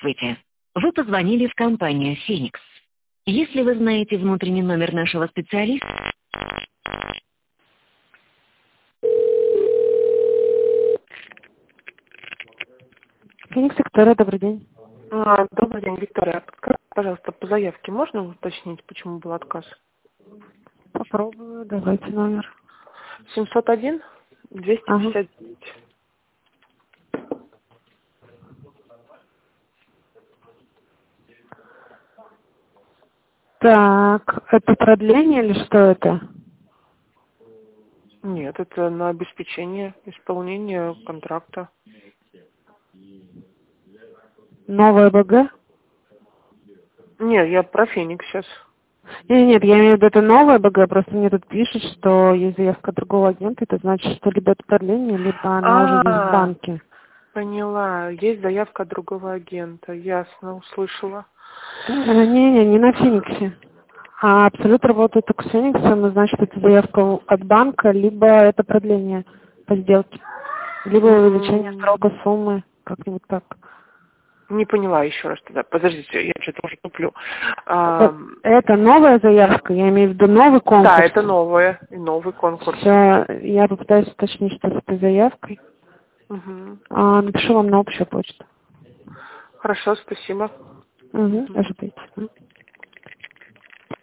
Здравствуйте. Вы позвонили в компанию «Феникс». Если вы знаете внутренний номер нашего специалиста... Феникс, Виктория, добрый день. Добрый день, Виктория. Пожалуйста, по заявке можно уточнить, почему был отказ? Попробую, давайте номер. 701 Ага. 259. Так, это продление или что это? Нет, это на обеспечение исполнения контракта. Новая БГ? Нет, я про Феникс сейчас. Нет, я имею в виду, это новая БГ, просто мне тут пишет, что есть заявка другого агента, это значит, что либо это продление, либо она уже есть в банке. Поняла. Есть заявка от другого агента. Ясно, услышала. Не на Фениксе. А Абсолют работает только с Фениксом, и значит, это заявка от банка, либо это продление по сделке, либо увеличение срока суммы, как-нибудь так. Не поняла еще раз тогда. Подождите, я что-то уже туплю. Это новая заявка, я имею в виду новый конкурс. Да, это новое, и новый конкурс. Все, я попытаюсь уточнить, что с этой заявкой. Угу. Напишу вам на общую почту. Хорошо, спасибо. Ожидайте.